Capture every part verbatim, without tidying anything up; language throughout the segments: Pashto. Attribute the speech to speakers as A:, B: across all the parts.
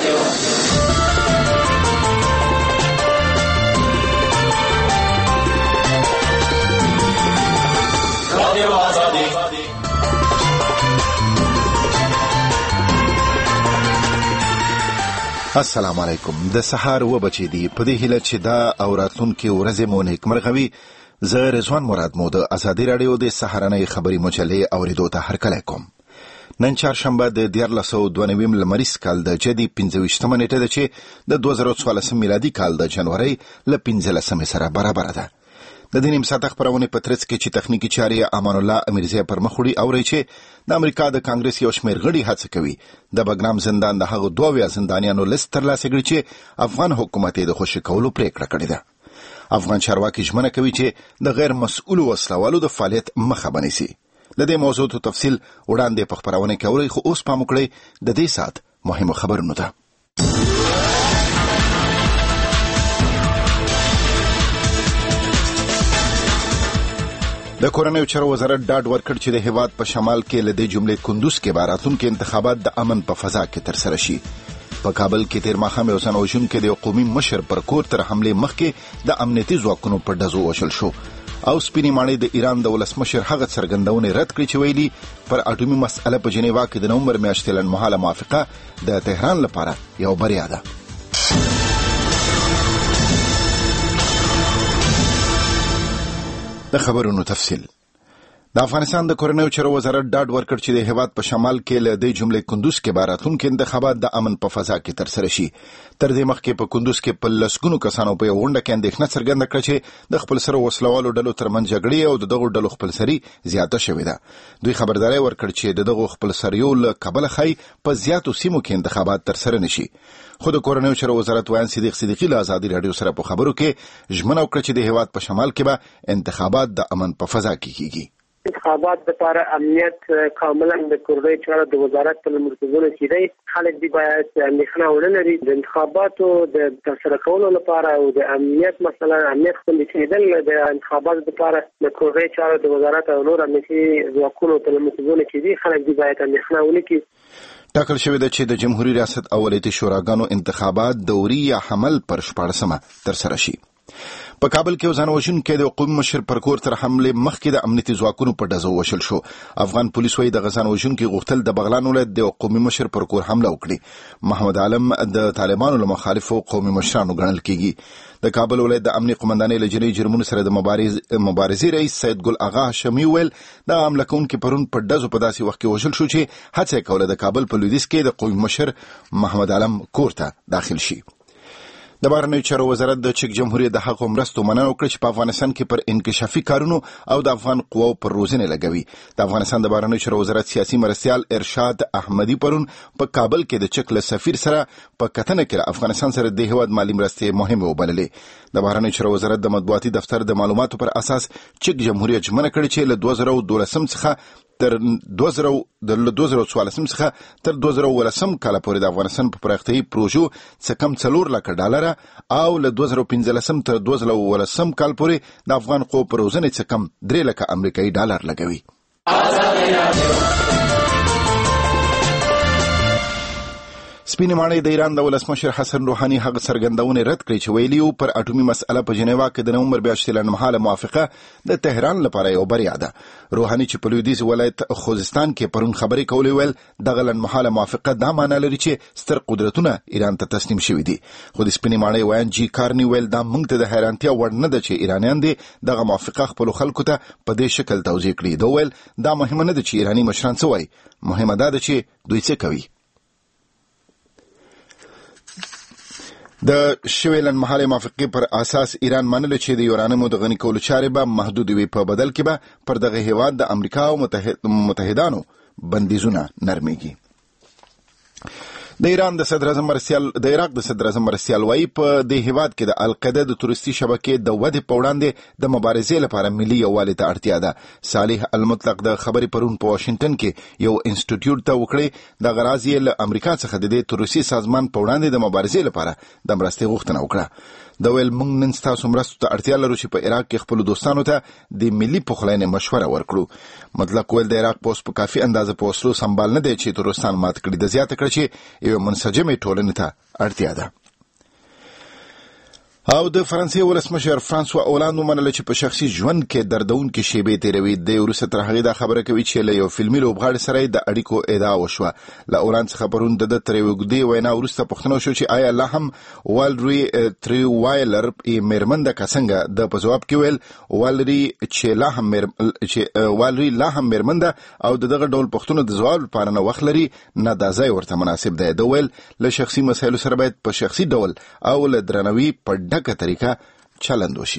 A: السلام علیکم. د سهار و بچې دي په دې هیله چې دا او راتلونکي ورځې مو نیکمرغه. زه رضوان مراد مو د ازادي راډیو د سهارنۍ خبري مجلې اوریدو ته هرکلی کوم. نن چهارشنبه د دیارلس سوه دوه نوي لمریز کال د جدي پنځه ویشتمه نیټه ده چې د دوه زره څوارلسم میلادي کال د جنورۍ له پنځلسمې سره برابره ده. د دې نیم ساعته خبرونه په ترڅ کې چې تخنیکی چارې امان الله امیرزی پر مخ وړي او چې د امریکا د کانګرس یو شمېر غړي هڅه کوي د بګرام زندان د هغو دوه ویا زندانیانو لیست ترلاسه کړي چې افغان حکومت یې د خوشي کولو پریکړه کړې ده. افغان چارواکي ژمنه کوي چې د غیر مسؤلو وسلوالو د فعالیت مخه بنیسي. د دې موضوع ته تفصیل وړاندې په خبرونه کې اوري، خو اوس پام وکړئ د دې سات مهمه خبرونه ده. د کورنیو چارو وزارت ډاډ ورکړ چې د هیواد په شمال کې له دې جملې کندوز کې به راتلونکي انتخابات د امن په فضا کې ترسره شي. په کابل کې تیر ماښام یو ځان وژونکی د قومي مشر پر کور تر حملې مخکې د امنیتي ځواکونو په ډزو وشل شو او سپینې ماڼۍ د ایران د ولسمشر هغه څرګندونې رد کړې چې ویلي پر اټومي مسأله په جنیوا کې د نومبر میاشتې لنډمهاله موافقه د تهران لپاره یو بریا ده. د خبرونو تفصیل. د افغانستان د کورنیو چارو وزارت ډاډ ورکړ چې د هیواد په شمال کې له دې جملې کندوز کې به راتلونکي انتخابات د امن په فضا کې ترسره شي. تر دې مخکې په کندوز کې په لسګونو کسانو په یو غونډه کې اندېښنه څرګنده کړه چې د خپلسرو وسلوالو ډلو ترمنځ جګړې او د دغو ډلو خپلسري زیاته شوې ده. دوی خبرداری ورکړ چې د دغو خپلسریو له کبله ښایي په زیاتو سیمو کې انتخابات ترسره نشي. خو د کورنیو چارو وزارت وایي صدیق صدیقي له ازادي راډیو سره په خبرو کې ژمنه وکړه چې د هیواد په شمال کې به انتخابات د امن په فضا کې کیږي.
B: انتخابات لپاره امنیت کاملا د کورنیو چارو د وزارت په مرکزونو کې دی. خلک دی باید اندېښنه ونه لري. د انتخاباتو د ترسره کولو لپاره او د امنیت مثلا امنیت خوندي کېدل د انتخاباتو لپاره د کورنیو چارو د وزارت او نور امنیتي ځواکونو په مرکزونو کې دي. خلک دی باید اندېښنه ونه کړي.
A: ټاکل شوې ده چې د جمهوریت ریاست او ولایتي شوراګانو انتخابات دوري یا حمل پر شپاړسمه ترسره شي. په کابل کې ځان وژونکی د قومي مشر پر کور تر حملې مخکې د امنیتي ځواکونو په ډزو وشل شو. افغان پولیس وايي د ځان وژونکي غوښتل د بغلان ولایت د قومي مشر پر کور حمله وکړي. محمد عالم د طالبانو له مخالفو قومي مشرانو ګڼل کیږي. د کابل ولایت د امنیتي قومندانۍ له جنۍ جرمونو سره د مبارزې رئیس سید ګل اغا هاشمي ویل د حمله کوونکي پرون په ډزو په داسې وخت کې وشل شو چې هڅه یې کوله د کابل په لویدیځ کې د قومي مشر محمد عالم کور ته داخل شي. د بهرنیو چارو وزارت د چک جمهوریت د هغو مرستو مننه وکړه چې په افغانستان کې پر انکشافي کارونو او د افغان قواو پر روزنې لګوي. د افغانستان د بهرنیو چارو وزارت سیاسي مرستیال ارشاد احمدي پرون په کابل کې د چک له سفیر سره په کتنه کې افغانستان سره د هیواد مالي مرستې مهمه وبللې. د بهرنیو چارو وزارت د مطبوعاتي دفتر د معلوماتو پر اساس چک جمهوریت ژمنه کړې چې له دوه زره دولسم څخه تر دوه زره څوارلسم څخه تر دوه زره ولسم کال پورې د افغانستان په پراختیايي پروژو څخه کم څلور لکه ډالره او له دوه زره پنځلسم تر دوه زره ولسم کال پورې د افغان قوو پر روزنې څخه کم درې لکه امریکایي ډالر لګوي. سپینې ماڼۍ د ایران د ولسمشر حسن روحاني هغه څرګندونې رد کړې چې ویلي وو پر اټومي مسأله په جنیوا کې د نومبر میاشتې لنډمهاله موافقه د تهران لپاره یو بریا ده. روحاني چې په لویدیځ ولایت خوزستان کې پرون خبرې کولې ویل دغه لنډمهاله موافقه دا معنی لري چې ستر قدرتونه ایران ته تسلیم شوي دي. خو د سپینې ماڼۍ ویان جی کارني ویل دا موږ ته د حیرانتیا وړ نه ده چې ایرانیان دي دغه موافقه خپلو خلکو ته په دې شکل توضیح کړي. دا ویل دا مهمه نه ده چې ایراني مشران څه وایي، مهمه دا ده چې دوی څه کوي. د شوې لنډمهالې موافقې پر اساس ایران منله چې د یورانیمو د غني کولو چارې به محدود وي، په بدل کې به پر دغه هیواد د امریکا او متحدانو بندیزونه نرمیږي. د ایران د صدر اعظم مرستیال د عراق د صدر اعظم مرستیال وايي په دې هیواد کې د القاعده د تورستي شبکې د ودې په وړاندې د مبارزې لپاره ملي یووالي ته اړتیا ده. صالح المطلق د خبرې پرون په واشنگټن کې یو انسټیټیوټ ته وکړي. د غراض یې له امریکا څخه د دې تورستي سازمان په وړاندې د مبارزې لپاره د مرستې غوښتنه وکړه. د ویل موږ نن ستاسو مرستو ته اړتیا لرو چې په عراق کې خپل دوستانو ته د ملي پخلاینې مشوره ورکړو. مطلق ویل د عراق پوس په کافي اندازه په وسلو سمبال نه دی چې ترورستان مات کړي. د زیاته کړ چې یو منسجمه ټولنې ته اړتیا ده. او د فرانسې ولسمشر فرانسوا اولاند ومنله چې په شخصي ژوند کې دردونکې شیبې تیروي. د وروسته تر هغې دا خبره کوي چې له یو فلمي لوبغاړي سره یې د اړیکو ادعا وشوه. له اولاند څخه پرون د ده تر یوې اوږدې وینا وروسته پوښتنه وشوه چې آیا لا هم والري تریوایلر میرمن ده که څنګه. د په جواب کې ویل والري چې لا هم میر... چې والري لا هم میرمن ده او د دغه ډول پوښتنو د ځواب لپاره نه وخت لري، نه دا ځای ورته مناسب دی. د ویل له شخصي مسایلو سره باید په شخصي ډول او له درناوي په ډکه طریقه چلند وشي.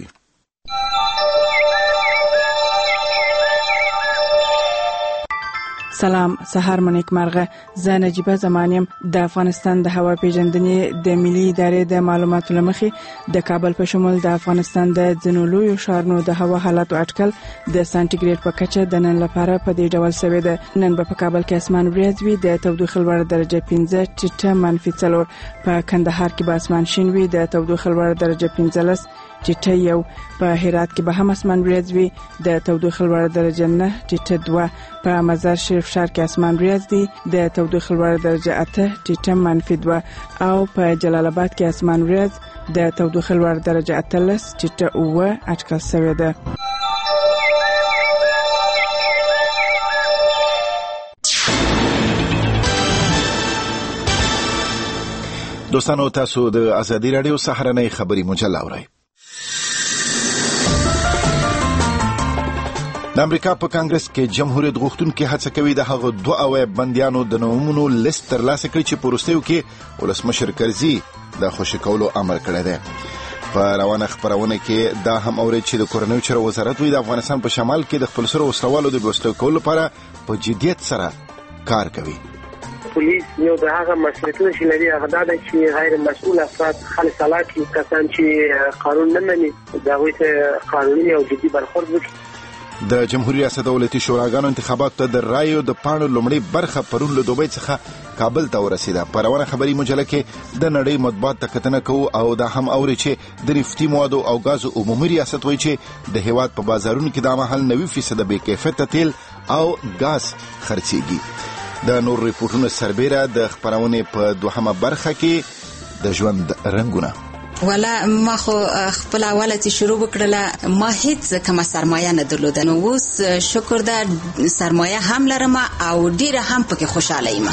C: سلام، سهار مو نیکمرغه. زه نجیبه زمانیم. د افغانستان د هوا پیژندنې د ملي ادارې د معلوماتو لمخې د کابل په شمول د افغانستان د ځینو لویو ښارونو د هوا حالاتو اټکل د سانتیګریډ په کچه د نن لپاره په دې ډول شوی دی. نن به په کابل کې اسمان وریځ وي، د تودوخې لوړه درجه پنځه ټیټه منفي څلور. په کندهار کې به اسمان شین وي، د تودوخې لوړه درجه پنځلس ټیټه یو. په هرات کې به هم اسمان وریځ وي، د تودوخې لوړه درجه نه ټیټه دوه. په مزار شریف ښار کې اسمان وریځ دی، د تودوخې لوړه درجه اته ټیټه منفي دوه. او په جلال آباد کې اسمان وریځ، د تودوخې لوړه درجه اتلس ټیټه اوه اټکل شوې ده.
A: دوستانو، تاسو د ازادي رادیو سهارنۍ خبري مجله اورئ. د امریکا په کانګرس کې جمهوریت غوښتونکي هڅه کوي د هغو دوه اویا بندیانو د نومونو لیست ترلاسه کړي چې په وروستیو کې ولسمشر کرزي د خوشي کولو امر کړی دی. په روانه خبرونه کې دا هم اوري چې د کورنیو چارو وزارت وی د افغانستان په شمال کې د خپل سره وسلوالو د بوستو کولو لپاره په جديت سره کار کوي.
B: پولیس یو د هغه مسؤلیتونه چې لري هغه دا ده چې غیر مسؤل افراد خالص علاقه کسان چې قانون نه مني دا وایي قانوني او جدي برخورد وکړي.
A: د جمهوریت ریاست دولتي شوراګانو انتخابات ته د رایو د پاڼو لومړی برخه پرون له دوبۍ څخه کابل ته ورسیده. په روانه خبري مجله کې د نړۍ مطبوعات ته کتنه کوو او دا هم اوري چې د نفتي موادو او غازو عمومي ریاست وایي چې د هیواد په بازارونو کې د مهال نوي فیصد بې کیفیته تیل او غاز خرڅيږي. د نور ریپورتونو سربېره د خبرونه په دوهمه برخه کې د ژوند رنگونه.
D: ولا ما خو خپل اوله چې شروع وکړله ما هیڅ کومه سرمایه نه درلوده، نو اوس شکر ده سرمایه هم لرم او ډیره هم پکې خوشاله یم.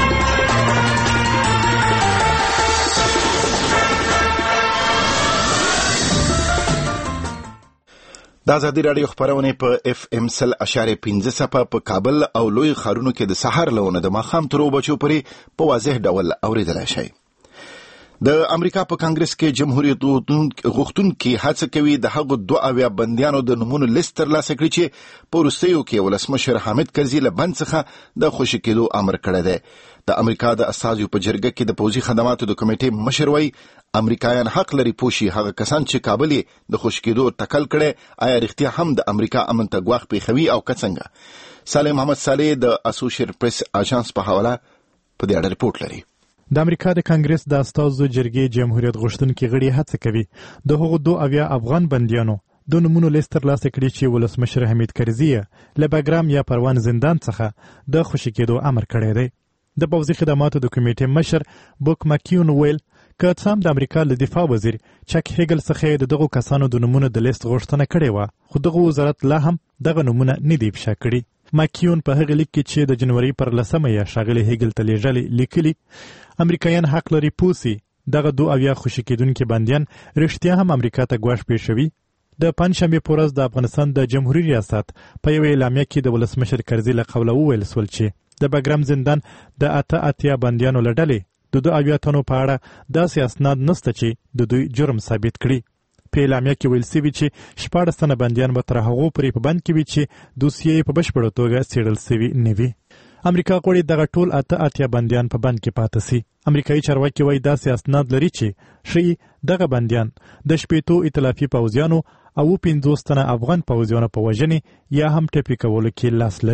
A: د ازادي رادیو خبرونه په اف ام سل اشاره پنځه صفه په کابل او لوی ښارونو کې د سحر لونه د ماخام تر وبچو پرې په واضح ډول اوریدل شي. د امریکا په کانګرس کې جمهوریت غوښتونکي هڅه کوي د هغو دوه اویا بندیانو د نومونو لیست ترلاسه کړي چې په وروستیو کې ولسمشر حامد کرزي له بند څخه د خوشي کېدو امر کړی دی. د امریکا د استازو په جرګه کې د پوځي خدماتو د کمیټې مشر وایي امریکایان حق لري پوښي هغه کسان چې کابل د خوشي کېدو تکل کړي آیا رښتیا هم د امریکا امن ته ګواښ پیښوي او که څنګه. صالح محمد صالح د اسوسییټډ پریس اژانس په حواله په دې اړه ریپورت لري.
E: د امریکا د کانګرس د استازو جرګې جمهوریت غوښتونکي غړي هڅه کوي د هغو دوه اویا افغان بندیانو د نومونو لیست ترلاسه کړي چې ولسمشر حمید کرزي له باګرام یا پروان زندان څخه د خوشي کېدو امر کړی دی. د پوځي خدماتو د کمیټې مشر بوک ماکیون ویل که څه هم د امریکا له دفاع وزیر چک هیګل څخه د دغو کسانو د نومونو د لیست غوښتنه کړې وه، خو دغه وزارت لا هم دغه نومونه نه دي افشا کړي. ماکیون په هغه لیک کې چې د جنوري پر لسمه یې ښاغلي هیګل ته لیږلي لیکلي امریکایان حق لري پوسي دغه دوه اویا خوشي کېدونکي بندیان رښتیا هم امریکا ته ګواښ پیښوي. د پنجشنبې په ورځ د افغانستان د جمهوریت ریاست په یوه اعلامیه کې د ولسمشر کرزي له قوله وویل سول چې د باګرام زندان د اته اتیا بندیانو له ډلې د دوه اویا تنو په اړه داسې اسناد نسته چې د دوی جرم ثابت کړي. په اعلامیه کې ویل سوي چې شپاړس تنه بندیان به تر هغو پورې په بند کې وي چې دوسیې په بشپړه توګه څېړل سوي نه وي. امریکا غواړي دغه ټول اته اتیا بندیان په بند کې پاته سي. امریکایي چارواکي وایي داسې اسناد لري چې ښیي دغه بندیان د شپېتو ائتلافي پوځیانو او پنځوس تنه افغان پوځیانو په وژنې یا هم ټپي کولو کې لاس لري.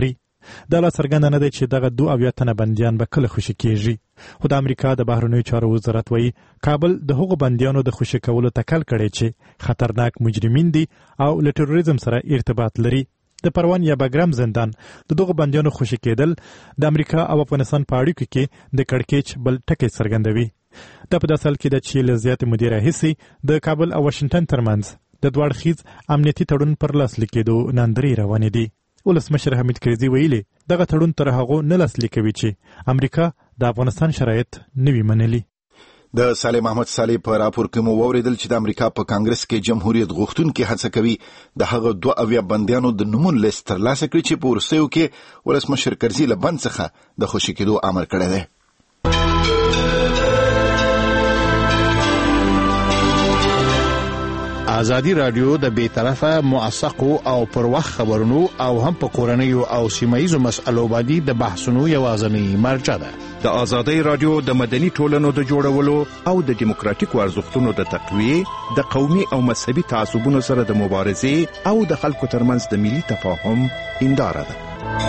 E: دا لا څرګنده نه دی چې دغه دوه اویا تنه بندیان به کله خوشي کیږي. خو د امریکا د بهرنیو چارو وزارت وایي کابل د هغو بندیانو د خوشي کولو تکل کړی چې خطرناک مجرمین دي او له تروریزم سره ارتباط لري. د پروان یا بګرام زندان د دغو بندیانو خوشي کېدل د امریکا او افغانستان په اړیکو کې د کړکېچ بل ټکی څرګندوي. دا په داسې حال کې ده چې له زیاتې مودې راهیسې د کابل او واشنګټن ترمنځ د دوه اړخیز امنیتي تړون پر لاسلیک کېدو ناندرۍ روانې دي. ولسمشر حمید کرزي ویلي دغه تړون تر هغو نه لاسلیک کوي چې امریکا د افغانستان شرایط نه وي منلي.
A: د صالح محمد صالح په راپور کې مو واوریدل چې د امریکا په کانګرس کې جمهوریت غوښتونکي هڅه کوي د هغه دوه اویا بندیانو د نومونو لیست ترلاسه کړي چې په وروستیو کې ولسمشر کرزي له بند څخه د خوشي کېدو امر کړی دی.
F: ازادي رادیو د بیطرفه موثقو او پر وخت خبرونو او هم په کورنیو او سیمایي مسألو باندې د بحثونو یوازینی مرجع ده.
G: د ازادي رادیو د مدني ټولنو د جوړولو او د دیموکراتیکو ارزښتونو د تقویه، د قومي او مذهبي تعصبونو سره د مبارزې او د خلکو ترمنځ د ملي تفاهم هنداره ده.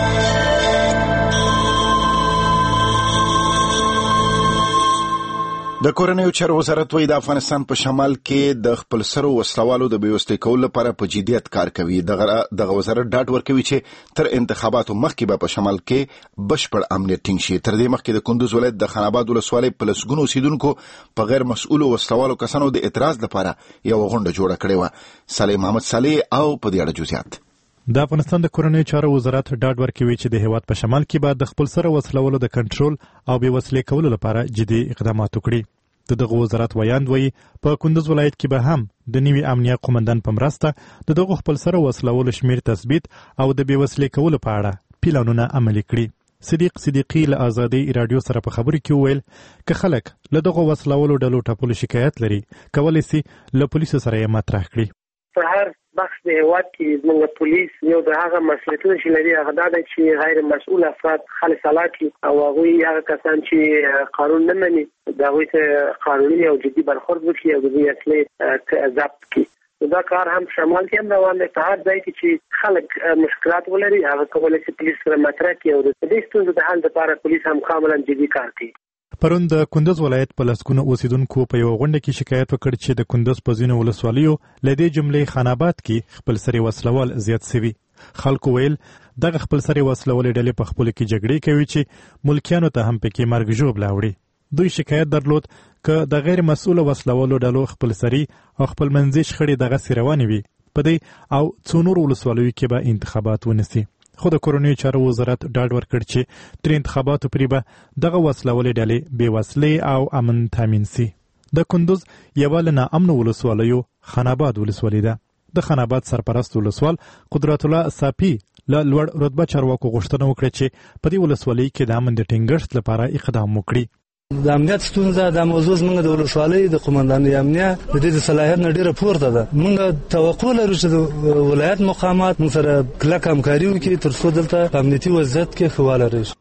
A: د کورنیو چارو وزارت وایي د افغانستان په شمال کې د خپل سرو وسلوالو د بېوسلې کولو لپاره په جدیت کار کوي. دغه وزارت ډاډ ورکوي چې تر انتخاباتو مخکې به په شمال کې بشپړ امنیت ټینګ شي. تر دې مخکې د کندوز ولایت د خان آباد ولسوالۍ په لسګونو اوسیدونکو په غیر مسؤلو وسلوالو کسانو د اعتراض لپاره یوه غونډه جوړه کړې وه. صالح محمد صالح او په دې اړه جزئیات.
E: د افغانستان د کورنیو چارو وزارت ډاډ ورکوي چې د هیواد په شمال کې به د خپل سره وسلوالو د کنټرول او بېوسلې کولو لپاره جدي اقدامات وکړي. د دغه وزارت ویاند وایي په کندوز ولایت کې به هم د نوي امنیه قومندان په مرسته د دغه خپل سره وسلوالو شمیر تثبیت او د بېوسلې کولو په اړه پلانونه عملي کړي. صدیق صدیقي له ازادي رادیو سره په خبرو کې وویل که خلک له دغه وسلوالو ډلو ټاپلو شکایت لري کولی سي له پولیسو سره یې مطرح کړي.
B: په هر بخش د هیواد کې زموږ پولیس یو د هغه مسؤلیتونه چې لري هغه دا دی چې غیر مسؤل افراد خالص حالاتي او هغوی هغه کسان چې قانون نه مني د هغوی ته قانوني او جدي برخورد وکړي او د دوی اصلي ضبط کړي. دا کار هم شمال کې هم روان دی. په هر ځای کې چې خلک مشکلات ولري هغه کولی شي پولیس سره مطرح کړي او د دې ستونزو د حل لپاره پولیس هم کاملا جدي کار کوي.
E: پرون د کندوز ولایت په لسګونو اوسیدونکو په یو غونډه کې شکایت وکړ چې د کندوز په ځینو ولسوالیو له دې جملې خان آباد کې خپل سري وسلوال زیات سوي. خلکو ویل دغه خپل سري وسلوالې ډلې په خپل کې جګړې کوي چې ملکیانو ته هم پکې مرګ ژوبله وړي. دوی شکایت درلود که د غیر مسؤل وسلوالو ډلو خپل سري او خپل منځي شخړې دغه روانې وي په دې او څو نور ولسوالیو کې به انتخابات ونسي. خو د کورنیو چارو وزارت ډاډ ورکړ چې تر انتخاباتو پرې به دغه وسلوالې ډلې بې وسلې او امن تامین سي. د کندوز یوه له ناامنو ولسوالیو خان آباد ولسوالي ده. د خان آباد سرپرست ولسوال قدرت الله صافي له لوړ رتبه چارواکو غوښتنه وکړه چې په دې ولسوالۍ کې د امن د ټینګښت لپاره اقدام وکړي.
H: د امنیت ستونزه د موضوع زموږ د ولسوالۍ د قومندانۍ امنیه د دې د صلاحیت نه ډېره پورته ده. موږ توقع لرو چې د ولایت مقامات موږ سره کلک همکاري وکړي تر څو دلته په امنیتي وضعیت کې ښه والی راشي.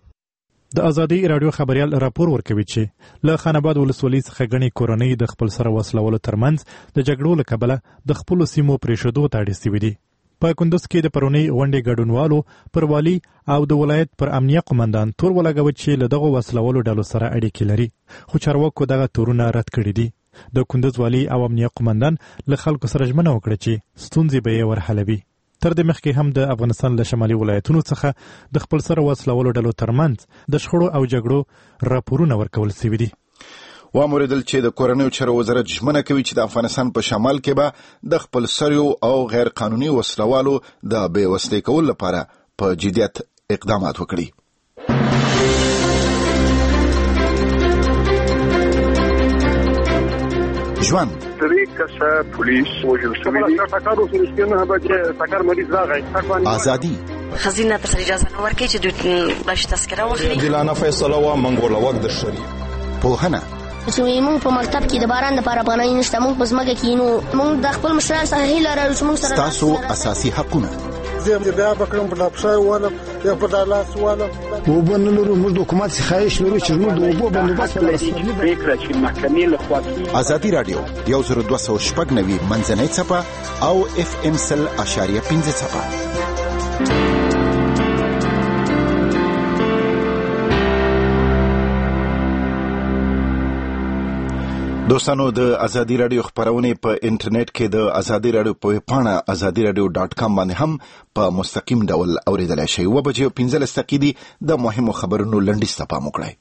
E: د ازادي رادیو خبریال راپور ورکوي چې له خان آباد ولسوالۍ څخه ګڼې کورنۍ د خپل سره وسلوالو ترمنځ د جګړو له کبله د خپلو سیمو پرېښودو ته اړ سوي دي. په کندوز کې د پرونۍ غونډې ګډونوالو پر والي او د ولایت پر امنیه قومندان تور ولګوه چې له دغه وسلوالو ډلو سره اړیکې لري. خو چارواکو دغه تورونه رد کړي دي. د کندوز والي او امنیه قومندان له خلکو سره ژمنه وکړه چې ستونزې به یې ورحلوي. تر دې مخکې هم د افغانستان له شمالي ولایتونو څخه د خپل سره وسلوالو ډلو ترمنځ د شخړو او جګړو راپورونه ورکول سوي دي.
A: واوریدل چې د کورنیو چارو وزارت ژمنه کوي چې د افغانستان په شمال کې به د خپل سریو او غیر قانوني وسلوالو د بې وسلې کولو لپاره په جدیت اقدامات وکړي. ژوند
I: درې کسه پولیس وژل شوي دي. ټکر وسو رښتینه به چې ټکر مریض راغی.
A: ازادي
J: خزینه ته اجازه نه ورکړي چې دوی باش تذکره واخلي.
K: عادلانه فیصله و منګول وخت د شری
A: پوهنه
L: چې موږ په مکتب کې د باران لپاره پناه نشته. موږ په ځمکه کې نو موږ د خپل مشرانو څخه هیله لرو چې موږ سره
A: تاسو اساسي حقونه
M: زه بیا بکرم په لاپشای والم یا په دالاس والم
N: وبن لرو موږ د حکومت څخه خواهش لرو چې موږ د اوبو بندوبست
I: ولرو. فکر چې محکمې له خوا
A: ازادي رادیو یو زر دوه سوه شپږ نوي منځنۍ څپه او اف ام سل اشاریه پنځه څپه. دوستانو د ازادي رادیو خبرونه په انټرنیټ کې د ازادي رادیو په پاڼه ازادي رادیو ډاټ کام باندې هم په مستقیم ډول اوریدلای شئ. و بجې پنځلس دقیقې د مهمو خبرونو لنډیز ته پام وکړئ.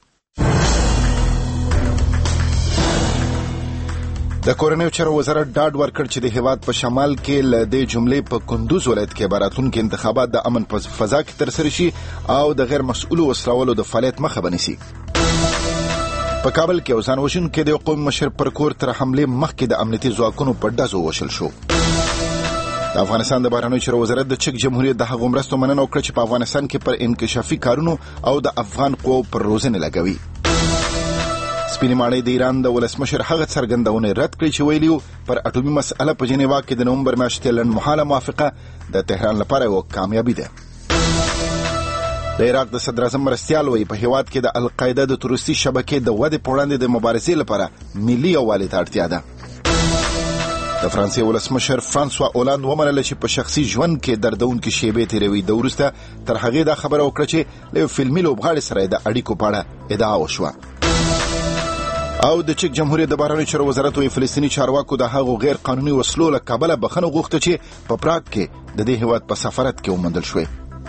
A: د کورنیو چارو وزارت ډاډ ورکړ چې د هیواد په شمال کې له دې جملې په کندوز ولایت کې به راتلونکي انتخابات د امن په فضا کې ترسره شي او د غیر مسؤلو وسلوالو د فعالیت مخه ونیسي. په کابل کې اوسان وشن کې د قومي مشر پر کور تر حمله مخکې د امنیتي ځواکونو په ډزو وشل شو. د افغانستان د بهرنیو چارو وزارت د چک جمهوریت د هغو مرستو مننه وکړه چې په افغانستان کې پر انکشافي کارونو او د افغان قوو پر روزنه لګوي. سپینې ماڼۍ د ایران د ولسمشر هغه څرګندونه رد کړې چې ویلیو پر اټومي مسأله په جنیوا کې د نومبر میاشتې لنډمهاله موافقه د تهران لپاره یو کامیابي ده. د عراق د صدر اعظم مرستیال وایي په هیواد کې د القاعده د تروریستي شبکې د ودې په وړاندې د مبارزې لپاره ملي یووالي ته اړتیا ده. د فرانسې ولسمشر فرانسوا اولاند ومنله چې په شخصي ژوند کې دردونکې شیبې تېروي. د وروسته تر هغې دا خبره وکړه چې له یو فلمي لوبغاړي سره د اړیکو په اړه ادعا وشوه. او د چک جمهوریت د بهرنیو چارو وزارت وایي فلسطیني چارواکو د هغو غیر قانوني وسلو له کبله بخښنه غوښته چې په پراګ کې د دې هیواد په سفارت کې وموندل شوې.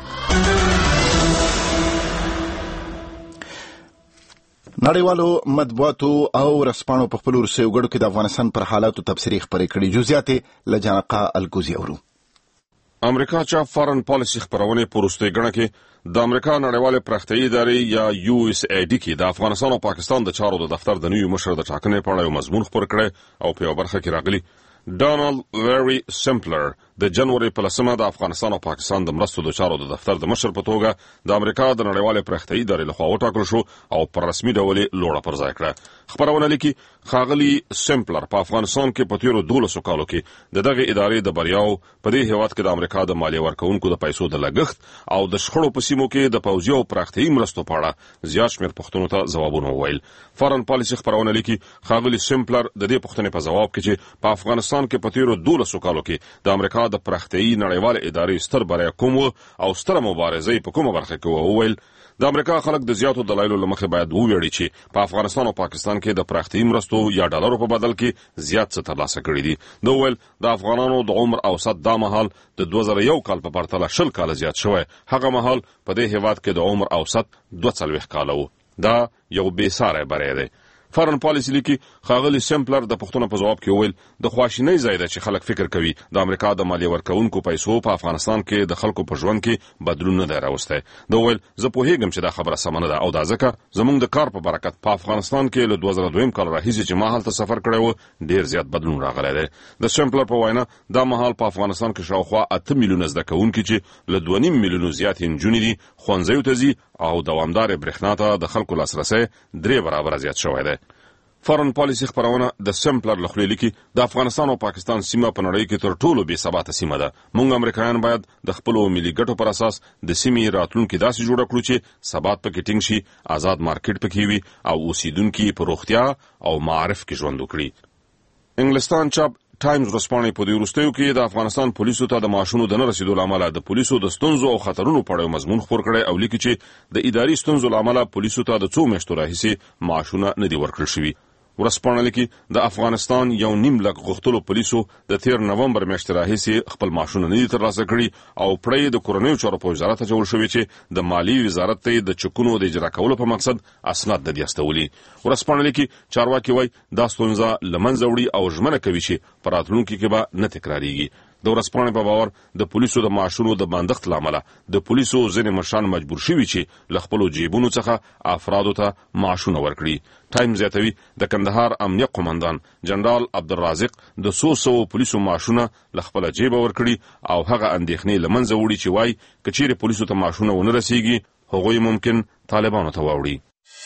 A: نړیوالو مطبوعاتو او رسپانو په خپل وروستیو غړو کې د افغانستان پر حالاتو تبصرې خپرې کړې. جزئیات له جانقا الکوزي اورو.
O: امریکا چا فارن پالیسي خبرونه په وروستۍ غړه کې د امریکا نړیواله پراختیایي ادارې یا یو اس ای ډي کې د افغانستان او پاکستان د چارو د دفتر د نوي مشر د ټاکنې په اړه یو مضمون خپور کړی او په یو برخه کې راغلی ډونالد ویری سمپلر د جنوري په لسمه د افغانستان او پاکستان د مرستو د چارو د دفتر د مشر په توګه د امریکا د نړیواله پراختیایي ادارې لخوا وټاکل شو او پر رسمي ډول لوړه پر ځای کړه. خبرونه لیکي ښاغلي سمپلر په افغانستان کې په تیرو دولسو کالو کې د دغه ادارې د بریاو په دې هیواد کې د امریکا د مالیه ورکوونکو د پیسو د لګښت او د شخړو په سیمو کې د پوځي او پراختیایي مرستو په اړه زیات شمېر پوښتنو ته ځوابونه وویل. فارن پالیسي خبرونه لیکي ښاغلي سمپلر د دې پوښتنې په ځواب کې چې په افغانستان کې په تیرو دولسو کالو کې د امریکا د پراختیایي نړیواله ادارې ستر بریا کوم او ستره مبارزه په کومه برخه کې وویل. د امریکا خلک د زیاتو دلایلو لمخې باید وویړي چې په افغانستان او پاکستان کې د پراختیایي مرستو یا ډالرو په بدل کې زیات څه ترلاسه کړي دي. د ویل د افغانانو د عمر اوسط دا مهال د دوه زره یو کال په پرتله شل کال زیات شوی. هغه مهال په دې هیواد کې د عمر اوسط دوه څلوېښت کاله و. دا یو بې ساری بری دی. فارن پالیسي لیکي ښاغلي سمپلر د پوښتنو په ځواب کې وویل د خواشینۍ ځای ده چې خلک فکر کوي د امریکا د مالیه ورکوونکو پیسو په افغانستان کې د خلکو په ژوند کې بدلون نه دی راوستی. د ویل زه پوهیږم چې دا خبره سمه نه ده او دا ځکه زموږ د کار په برکت په افغانستان کې له دوه زره دویم کال راهیسې چې ما هلته سفر کړی و ډېر زیات بدلون راغلی دی. د سمپلر په وینا دا مهال په افغانستان کې شاوخوا اته میلیونه زده کوونکي چې له دوه نیم میلیونو زیات نجونې دي ښوونځیو ته ځي او دوامدارې برېښنا ته د خلکو لاسرسی درې برابره زیات شوی دی. فارن پالیسي خبرونه د سمپلر لخوا لیکي د افغانستان او پاکستان سیمه په نړۍ کې تر ټولو بې ثباته سیمه ده. موږ امریکایان باید د خپلو ملي ګټو پر اساس د سیمې راتلونکي داسې جوړه کړو چې ثبات پکې ټینګ شي، آزاد مارکیټ پکې وي او اوسیدونکي په روغتیا او معارف کې ژوند وکړي. انګلستان چاپ ټایمز ورځپاڼې په دې وروستیو کې د افغانستان پولیسو ته د معاشونو د نه رسیدو له امله د پولیسو د ستونزو او خطرونو په اړه مضمون خپور کړی او لیکي چې د اداري ستونزو له امله پولیسو ته د څو میاشتو راهیسې معاشونه نه دي ورکړل شوي. ورځپاڼه لیکي د افغانستان یو نیم لک غښتلو پولیسو د تیر نومبر میاشتې راهیسې خپل معاشونه نه دي ترلاسه کړي او پړی د کورنیو چارو په وزارت اچول شوي چې د مالیې وزارت ته د چکونو د اجرا کولو په مقصد اسناد د دې استولي. ورځپاڼه لیکي چارواکي وایي دا ستونزه له منځه وړي او ژمنه کوي چې په راتلونکي کې به نه تکراریږي. د ورځپاڼې په باور د پولیسو د معاشونو د بندښت له امله د پولیسو ځینې مشران مجبور شوي چې له خپلو جیبونو څخه افرادو ته معاشونه ورکړي. ټایم زیاتوي د کندهار امنیه قومندان جنرال عبدالرازق د څو سوو پولیسو معاشونه له خپله جیبه ورکړي او هغه اندېښنې له منځه وړي چې وایي که چیرې پولیسو ته معاشونه ونه رسیږي هغوی ممکن طالبانو ته واوړي.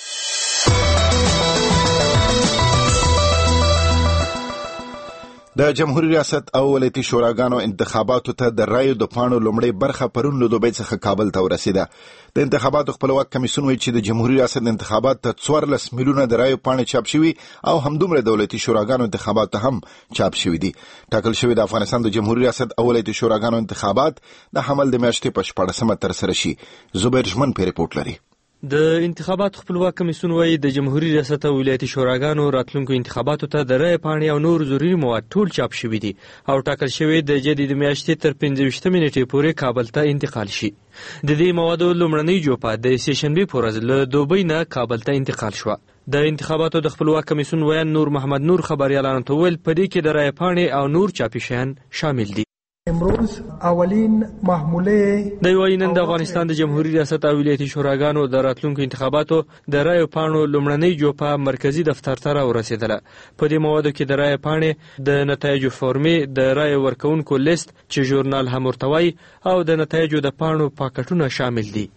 A: د جمهوریت ریاست او ولایتي شوراګانو انتخاباتو ته د رایو د پاڼو لومړۍ برخه پرون له دوبۍ څخه کابل ته ورسېده. د انتخاباتو خپلواک کمیسیون وایي چې د جمهوریت ریاست انتخابات ته څوارلس میلیونه د رایو پاڼې چاپ شوي او همدومره د ولایتي شوراګانو انتخابات ته هم چاپ شوي دي. ټاکل شوي د افغانستان د جمهوریت ریاست او ولایتي شوراګانو انتخابات د حمل د میاشتې په شپاړسمه ترسره شي. زبیر ژمن په ریپورټ لري.
P: د انتخاباتو خپلواک کمیسیون وايي د جمهوریت ریاست او ولایتي شوراګانو راتلونکو انتخاباتو ته د رایې پاڼې او نور ضروري مواد ټول چاپ شوي دي او ټاکل شوی د جدي د میاشتې تر پنځه ویشتمې نیټې پورې کابل ته انتقال شي. د دې موادو لومړنۍ جوپه د سېشنبې په ورځ له دوبۍ نه کابل ته انتقال شوه. د انتخاباتو د خپلواک کمیسیون ویان نور محمد نور خبريالانو ته ویل په دې کې د رایې پاڼې او نور چاپي شیان شامل دي.
Q: امروز اولین محموله
P: د وینن د افغانستان د جمهوریت ریاست او ولایتي شوراګانو د راتلونکو انتخاباتو د رایو پاڼو لومړنۍ جوپه مرکزی دفتر ته ورسېدله. په دې موادو کې د رایو پاڼې د نتایجو فورمې د رایو ورکونکو لیست چې ژورنال هم ورتوي او د نتایجو د پاڼو پاکټونه شامل دي.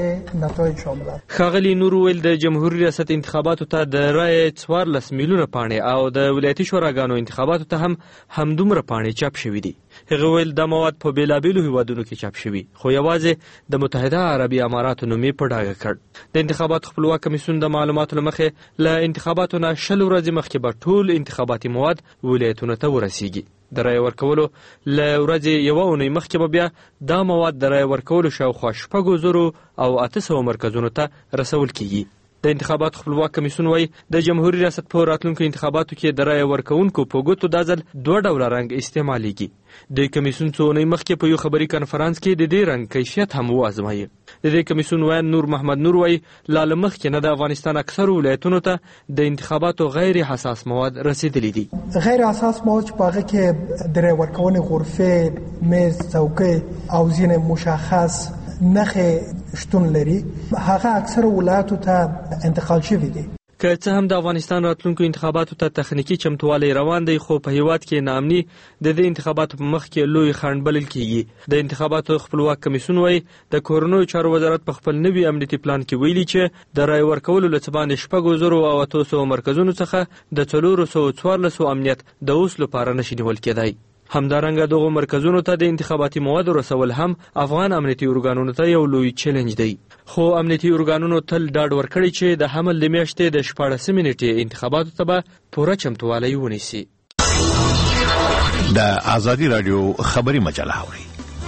P: ښاغلي نور ویل د جمهوریت ریاست انتخاباتو ته د رایو څوارلس میلیونه پاڼې او د ولایتي شوراګانو انتخاباتو ته هم همدومره پاڼې چاپ شوي دي. هغه ویل د مواد په بیلابیلو هیوادونو کې چاپ شوي خو یوازې د متحده عربي اماراتو نوم یې په ډاګه کړ. د انتخاباتو خپلواک کمیسیون د معلوماتو له مخې له انتخاباتو نه شل ورځې مخکې به ټول انتخاباتي مواد ولایتونو ته ورسیږي. د رای ورکولو له ورځې یوه اونۍ مخکې به بیا دا مواد د رای ورکولو شاوخوا شپږو زرو او اته سوه مرکزونو ته رسول کیږي. د انتخاباتو خپلواک کمیسیون وايي د جمهوریت ریاست په راتلونکو انتخاباتو کې د رای ورکونکو په ګوتو دا ځل دوه ډوله رنګ استعمالیږي. د کمیسیون څو اونۍ مخکې په یو خبري کنفرانس کې د دې رنګ کیفیت هم وازمایي. د دې کمیسیون ویان نور محمد نور وايي لا له مخکې نه د افغانستان اکثر ولایتونو ته د انتخاباتو غیر حساس مواد رسیدلي دي.
Q: غیر حساس مواد چې په هغه کې د رای ورکونې غرفې، میز، څوکۍ او ځینې مشخص نخې شتون لري هغه اکثر ولایتو ته انتقال شوي دي.
P: که څه هم د افغانستان راتلونکو انتخاباتو ته تخنیکی چمتوالی روان دی خو په هیواد کې ناامني د دې انتخاباتو په مخ کې لوی خنډ بلل کیږي. د انتخاباتو خپلواک کمیسیون وايي د کورونو چارو وزارت په خپل نوي امنیتي پلان کې ویلي چې د رای ورکولو له څه باندې شپږو زرو او اتو سوو مرکزونو څخه د څلورو سوو څوارلسو امنیت د اوس لپاره نشي نیول کېدی. همدارنګه دغه مرکزونو ته د انتخاباتي موادو رسول هم افغان امنیتي ارګانونو ته یو لوی چیلنج دی. خو امنیتي ارګانونو تل ډاډ ورکړی چې د حمل د میاشتې د شپاړسمې نیټې انتخاباتو ته به پوره چمتوالی ونیسي.
F: د ازادي رادیو خبري مجله اوري.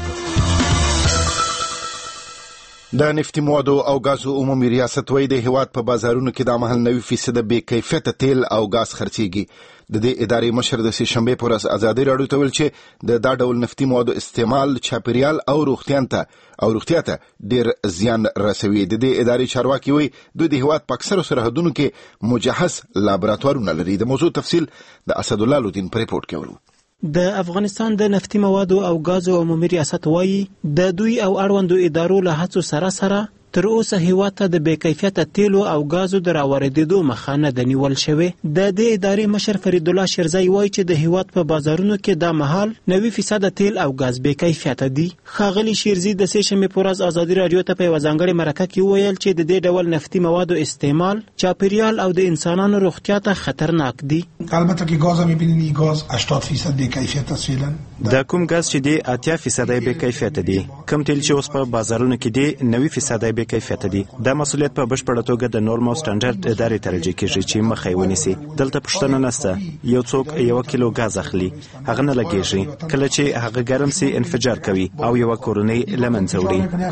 A: د نفتي موادو او غازو عمومي ریاست وایي د هیواد په بازارونو کې د مهال نوي فیصد بې کیفیته تیل او غاز خرڅيږي. د دې ادارې مشر د سېشنبې پر ورځ ازادي رادیو ته ویل چې د دا ډول نفتي موادو استعمال چاپیریال او روغتیا ته او روغتیا ته ډیر زیان رسوي. د دې ادارې چارواکي وایي دوی د هیواد په اکثرو سرحدونو کې مجهز لابراتوارونه لري. د موضوع تفصیل د اسدالله لودین په ریپورت کې ورو.
R: د افغانستان د نفتي موادو او غازو عمومي ریاست وایي د دوی او اړوندو ادارو له هڅو سره سره تر اوسه هیواد ته د بې کیفیته تیلو او غازو د راوړېدو مخه نه ده نیول شوې. د دې ادارې مشر فرید الله شیرزی وایي چې د هیواد په بازارونو کې دا مهال نوي فیصد تیل او غاز بې کیفیته دي. ښاغلي شیرزی د سېشنبې په ورځ ازادي رادیو ته په یوه ځانګړې مرکه کې وویل چې د دې ډول نفتي موادو استعمال چاپیریال او د انسانانو روغتیا ته خطرناک دي.
N: البته که گاز میبینین این گاز هشتاد فیصد بې کیفیت است فعلا.
S: د کوم غاز چې دی اتیا فیصد بې کیفیت دي. کوم تیل چې اوس په بازارونو کې دی نوي فیصد بې کیفیت دي. دا مسؤلیت په بشپړه توګه د نورم او سټانډرډ ادارې ترجیح کیږي چې مخه یې ونیسي. دلته پوښتنه نشته یو څوک یو کیلو غاز اخلي هغه نه لګیږي کله چې هغه ګرم سي انفجار کوي او یو کورنۍ لمنځه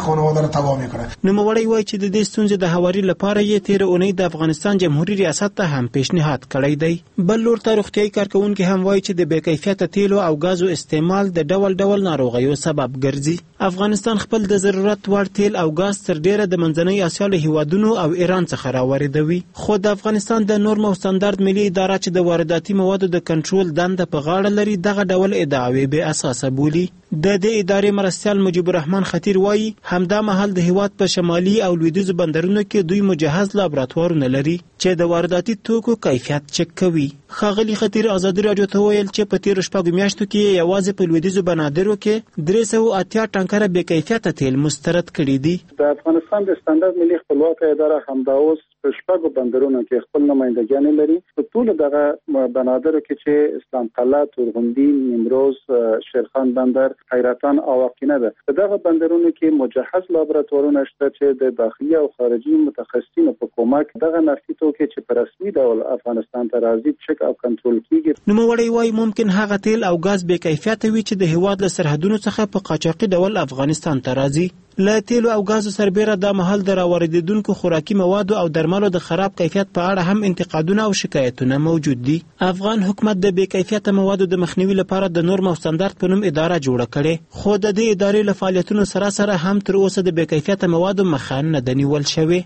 S: وړي.
R: نو موړی وایي چې د دې ستونزې د هواري لپاره یې تیر اونۍ د افغانستان جمهوریت ریاست ته هم پیشنهاد کړی دی. بل لور ته روغتیايي کارکونکي هم وایي چې د بې کیفیته تیلو او غازو استعمال د ډول ډول ناروغیو سبب ګرځي. افغانستان خپل د ضرورت وړ تیل او غاز تر ډیره د منځنۍ اسیا له هیوادونو او ایران څخه راوړي. خو د افغانستان د نورم او سټانډرډ ملي اداره چې د وارداتي موادو د کنټرول دنده په غاړه لري دغه ډول ادعاوې بې اساسه بولي. د دې ادارې مرستیال مجيب الرحمن خطیر وایي همدا مهال د هیواد په شمالي او لویدیځو بندرونو کې دوی مجهز لابراتوارونه لري چې د وارداتي توکو کیفیت چک کوي. ښاغلي خطیر ازادي رادیو ته ویل چې په تیرو شپږو میاشتو کې یوازې په لویدیځو بنادرو کې درې سوه اتیا ټانکره بې کیفیته تیل مسترد کړي دي.
T: د افغانستان د سټانډرډ ملي خپلواکه اداره همدا اوس په شپږو بندرونو کې خپل نمایندګانې لري. په ټولو دغه بنادرو کې چې اسلام قلعه، تورغندي، نیمروز، شیرخان بندر، حیرتان او واقینه ده. په دغه بندرونو کې مجهز لابراتوارونه شته چې د داخلي او خارجي متخصصینو په کومک دغه نفتي توکي چې په رسمي ډول افغانستان ته راځي چک او کنټرول کیږي.
R: نوموړی وایي ممکن هغه تیل او غاز بې کیفیته وي چې د هیواد له سرحدونو څخه په قاچاقي ډول افغانستان ته راځي. له تیلو او غازو سربېره د مهال د راوردیدونکو خوراکي موادو او درملو د خراب کیفیت په اړه هم انتقادونه او شکایتونه موجود دي. افغان حکومت د بې کیفیته موادو د مخنیوي لپاره د نورم او سټنډرډ په نوم اداره جوړه کړې، خو د دې ادارې له فعالیتونو سره سره هم تر اوسه د بې کیفیته موادو مخه نه ده نیول شوې.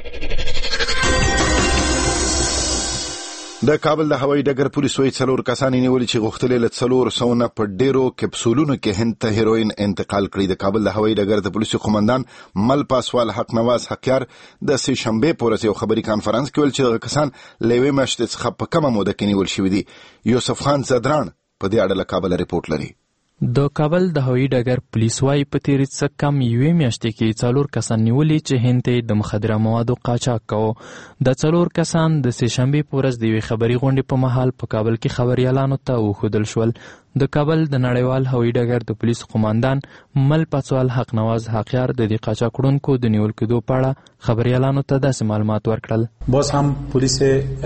A: د کابل د هوایي ډګر پولیس وایي څلور کسان نیولي چې غوښتل له څلور سوه نه په ډیرو کپسولونو کې هند ته هیروین انتقال کړي. د کابل د هوایي ډګر د پولیسو قومندان مل پاسوال حق نواز حقیار د سې شنبې په ورځ یو خبري کانفرنس کې ویل چې دغه کسان له یوې میاشتې څخه په کمه موده کې نیول شوي دي. یوسف خان زدران په دې اړه له کابل ریپورت لري.
U: د کابل د هوایي ډګر پولیس وايي په تیرې څه کم یوې میاشتې کې څلور کسان نیولي چې هند ته د مخدره موادو قاچاق کوو. د څلور کسان د سې شنبې په ورځ د یوې خبري غونډې په مهال په کابل کې خبریالانو ته وښودل شول. د کابل د نړیوال هوایي ډګر د پولیسو قومندان مل پاسوال حق نواز حقیار د دې قاچاق وړونکو د نیول کېدو په اړه خبریالانو ته داسې معلومات ورکړل.
V: باز هم پولیس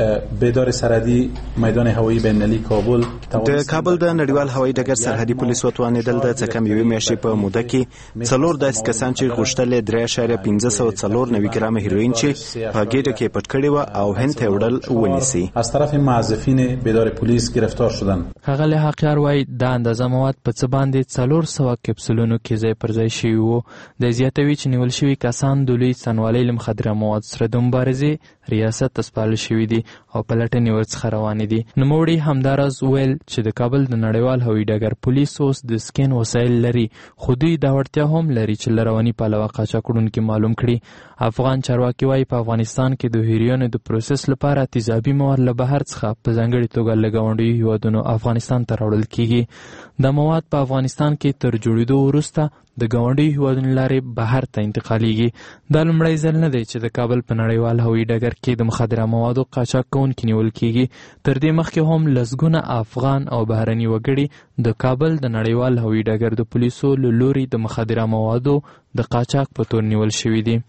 V: بیدار سرحدي میدان هوایی بین‌المللي کابل
S: د کابل د نړیوال هوایي ډګر سرحدي پولیس وتوانېدل د څه کم یوې میاشتې په موده کې څلور داسې کسان چې غوښتل درې اعشاریه پنځه سوه څلور نوي ګرامه هیروین چې په ګېډه کې پټ کړي وه او هند ته وړل ونیسي.
V: از طرف موظفین بیدار پلیس گرفتار شدن.
U: ښاغلی حقیار وایي دا اندازه مواد په څه باندې څلور سوه کپسولونو کې ځای پر ځای شوي وو. د زیاتوي چې نیول شوي کسان د لوی څنوالۍ له مخدره موادو سره د مبارزې ریاست ته سپارل شوي دي او په لټنې ورڅخه روانې دي. نوموړي همداراز ویل چې د کابل د نړیوال هوایي ډګر پولیس اوس د سکین وسایل لري، خو دوی دا وړتیا هم لري چې له رواني پلوه قاچاق وړونکي معلوم کړي. افغان چارواکي وایي په افغانستان کې د هیروینو د پروسس لپاره تیزابي مواد له بهر څخه په ځانګړې توګه له ګاونډیو هیوادونو افغانستان ته راوړل کیږي. دا مواد په افغانستان کې تر جوړېدو وروسته د ګاونډیو هیوادونو لارې بهر ته انتقالیږي. دا لومړی ځل نه دی چې د کابل په نړیوال هوایي ډګر کې د مخدره موادو قاچاق کوونکي نیول کیږي. تر دې مخکې هم لسګونه افغان او بهرني وګړي د کابل د نړیوال هوایي ډګر د پولیسو له لوري د مخدره موادو د قاچاق په تور نیول شوي دي.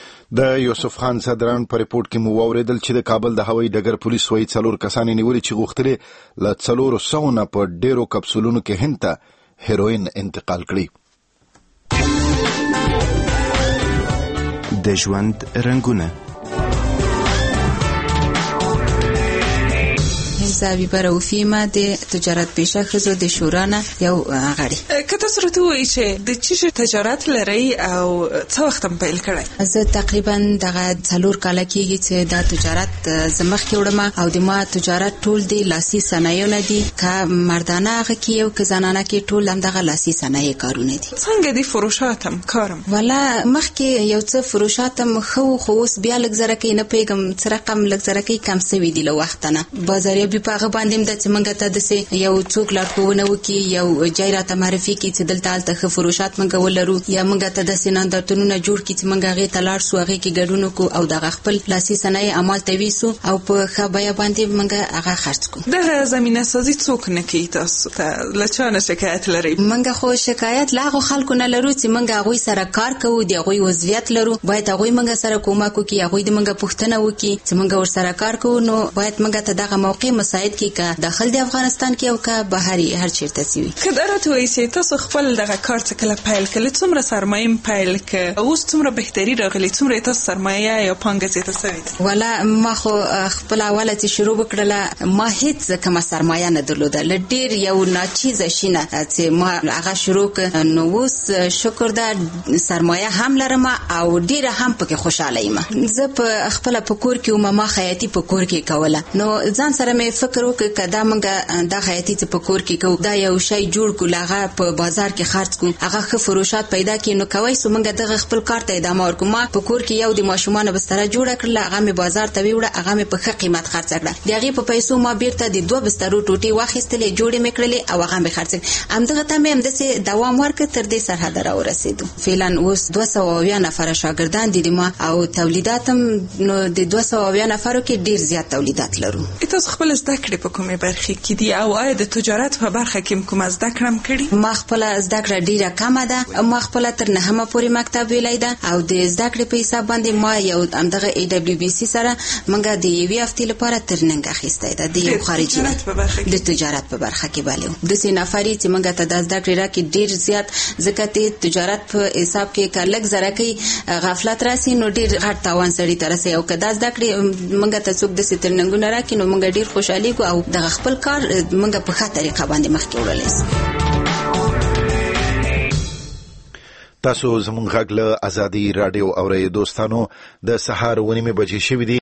A: د یوسف خان صدران په ریپورت کې مو واوریدل چې د کابل د هوایي ډګر پولیس وایي څلور کسان نیولي چې غوښتل له څلور سوه نه په ډیرو کپسولونو کې هند ته هیروین انتقال کړي.
S: د ژوند رنګونه
D: زابیبه رؤفیمه د تجارت پیشه ښځو د شورا نه یو غړي.
W: که تاسو راته ووایئ چې د څه شي تجارت لرئ او څه وخت هم پیل کړی؟
D: زه تقریبا دغه څلور کاله کېږي چې دا تجارت زه مخکې وړم او د ما تجارت ټول د لاسي صنایعونه دي، که مردانه هغه کې یو که زنانه کې ټول همدغه لاسي صنایع کارونه دي.
W: څنګه دي فروشات هم کارم؟
D: والا مخکې یو څه فروشات هم ښه خو اوس بیا لږ زره کوي، نه پوهېږم څه رقم لږ زره کوي کم سوي دي له وخته نه. بازاریابي په هغه باندې هم ده چې موږ ته داسې یو څوک لارښوونه وکړي، یو ځای راته معرفي کړي چې دلته هلته ښه فروشات موږ ولرو، یا موږ ته داسې نندارتونونه جوړ کړي چې موږ هغې ته لاړ شو، هغې کې ګډون وکړو او دغه خپل لاسي صنایع عمل ته ویسو او په ښه بیه باندې موږ هغه خرڅ کړو.
W: دغه زمینه سازي څوک نه کوي؟ تاسو ته له چا نه شکایت لرئ؟
D: موږ خو شکایت له هغو خلکو نه لرو چې موږ هغوی سره کار کوو، د هغوی وضعیت لرو، باید هغوی موږ سره کومک وکړي، هغوی د موږ پوښتنه وکړي چې موږ ورسره کار کوو. نو باید موږ ته دغه موقع مساعد کړي که داخل د افغانستان کې او که بهري هر چیرته سوي.
W: که دا راته وایي چې تاسو خپل دغه کار څه کله پیل کړل، څومره سرمایه پیل کړه، اوس څومره بهتري راغلې، څومره تاسو سرمایه یا پانګه زیاته سوې ده؟
D: والا ما خو خپل اوله چې شروع وکړله ما هیڅ کومه سرمایه نه درلوده، له ډېر یو ناچیزه شي نه چې ما هغه شروع کړ. نو اوس شکر ده سرمایه هم لرم او ډېره هم پکې خوشحاله یم. زه په خپله په کور کې وم، ما خیاطي په کور کې کوله. نو ځان سره مې فکر وکړ که دا موږ دا خیاطي چې په کور کې کوو دا یو شی جوړ کړو، هغه په بازار کې خرڅ کړو، هغه ښه فروشات پیدا کړي، نو کوی سو موږ دغه خپل کار ته ادامه ورکړو. ما په کور کې یو د ماشومانو بستره جوړه کړله، هغه مې بازار ته ویوړه، هغه مې په ښه قیمت خرڅه کړه. د هغې په پیسو ما بیرته د دوه بسترو ټوټې واخیستلې، جوړې مې کړلې او هغه مې خرڅ کړې. همدغه ته مې همداسې دوام ورکړ تر دې سرحده راورسېدو. فعلا اوس دوه سوه اویا نفره شاګردان دي د ما او تولیدات هم نو د دوه سوه اویا نفرو کې ډېر زیات تولیدات لرو.
W: تاسو خپل زده زده کړې په کومه برخه کې دي او آیا د تجارت په برخه کې کوم زده کړم کړي؟
D: ما خپل زده کړه ډیره کمه ده. ما خپل تر نهمه پورې مکتب ویلی ده او د زده کړې په حساب باندې ما یو همدغه ای دبلیو بی سی سره منګه د یوې هفتې لپاره ترننګ اخیستی ده د یو خارجي د تجارت په برخه کې. بله داسې نفرې چې منګه ته د زده کړې راکړي ډیر زیات، ځکه ته تجارت په حساب کې که لږ زره کوي غفلت راسي نو ډیر غټ تاوان سړي ته رسي. او که دا زده کړې منګه ته څوک داسې ترننګونه راکړي نو منګه ډیر خوشحالېږو او دغه خپل کار منګه په ښه طریقه باندې مخکې وړلی سو.
A: تاسو زموږ غږ له ازادي راډیو اورئ دوستانو. د سهار ونیمې بجې شوې دي.